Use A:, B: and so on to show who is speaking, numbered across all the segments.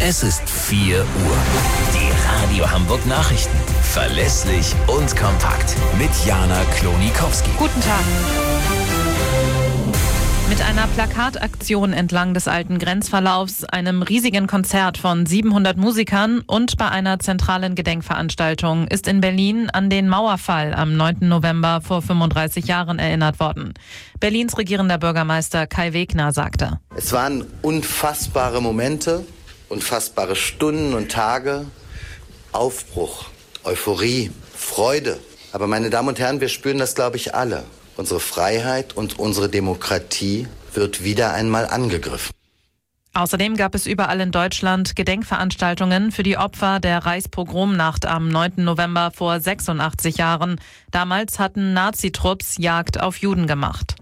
A: Es ist 4 Uhr. Die Radio Hamburg Nachrichten. Verlässlich und kompakt. Mit Jana Klonikowski.
B: Guten Tag. Mit einer Plakataktion entlang des alten Grenzverlaufs, einem riesigen Konzert von 700 Musikern und bei einer zentralen Gedenkveranstaltung ist in Berlin an den Mauerfall am 9. November vor 35 Jahren erinnert worden. Berlins regierender Bürgermeister Kai Wegner sagte:
C: Es waren unfassbare Momente, unfassbare Stunden und Tage, Aufbruch, Euphorie, Freude. Aber meine Damen und Herren, wir spüren das, glaube ich, alle. Unsere Freiheit und unsere Demokratie wird wieder einmal angegriffen.
B: Außerdem gab es überall in Deutschland Gedenkveranstaltungen für die Opfer der Reichspogromnacht am 9. November vor 86 Jahren. Damals hatten Nazitrupps Jagd auf Juden gemacht.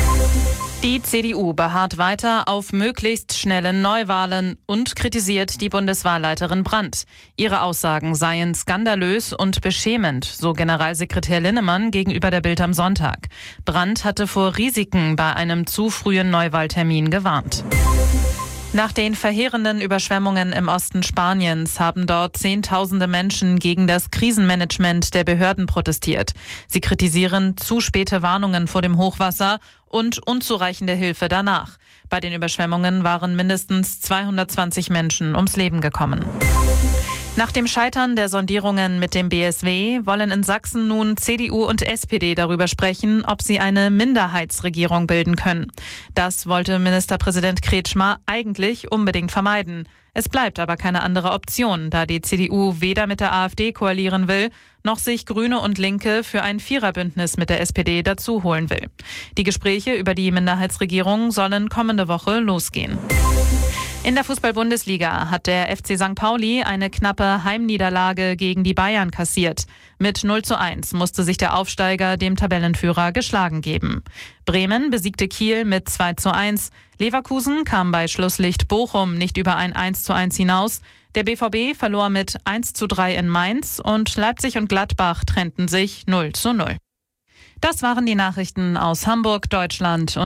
B: Die CDU beharrt weiter auf möglichst schnellen Neuwahlen und kritisiert die Bundeswahlleiterin Brandt. Ihre Aussagen seien skandalös und beschämend, so Generalsekretär Linnemann gegenüber der Bild am Sonntag. Brandt hatte vor Risiken bei einem zu frühen Neuwahltermin gewarnt. Nach den verheerenden Überschwemmungen im Osten Spaniens haben dort Zehntausende Menschen gegen das Krisenmanagement der Behörden protestiert. Sie kritisieren zu späte Warnungen vor dem Hochwasser und unzureichende Hilfe danach. Bei den Überschwemmungen waren mindestens 220 Menschen ums Leben gekommen. Nach dem Scheitern der Sondierungen mit dem BSW wollen in Sachsen nun CDU und SPD darüber sprechen, ob sie eine Minderheitsregierung bilden können. Das wollte Ministerpräsident Kretschmer eigentlich unbedingt vermeiden. Es bleibt aber keine andere Option, da die CDU weder mit der AfD koalieren will, noch sich Grüne und Linke für ein Viererbündnis mit der SPD dazu holen will. Die Gespräche über die Minderheitsregierung sollen kommende Woche losgehen. In der Fußball-Bundesliga hat der FC St. Pauli eine knappe Heimniederlage gegen die Bayern kassiert. Mit 0:1 musste sich der Aufsteiger dem Tabellenführer geschlagen geben. Bremen besiegte Kiel mit 2:1. Leverkusen kam bei Schlusslicht Bochum nicht über ein 1:1 hinaus. Der BVB verlor mit 1:3 in Mainz und Leipzig und Gladbach trennten sich 0:0. Das waren die Nachrichten aus Hamburg, Deutschland.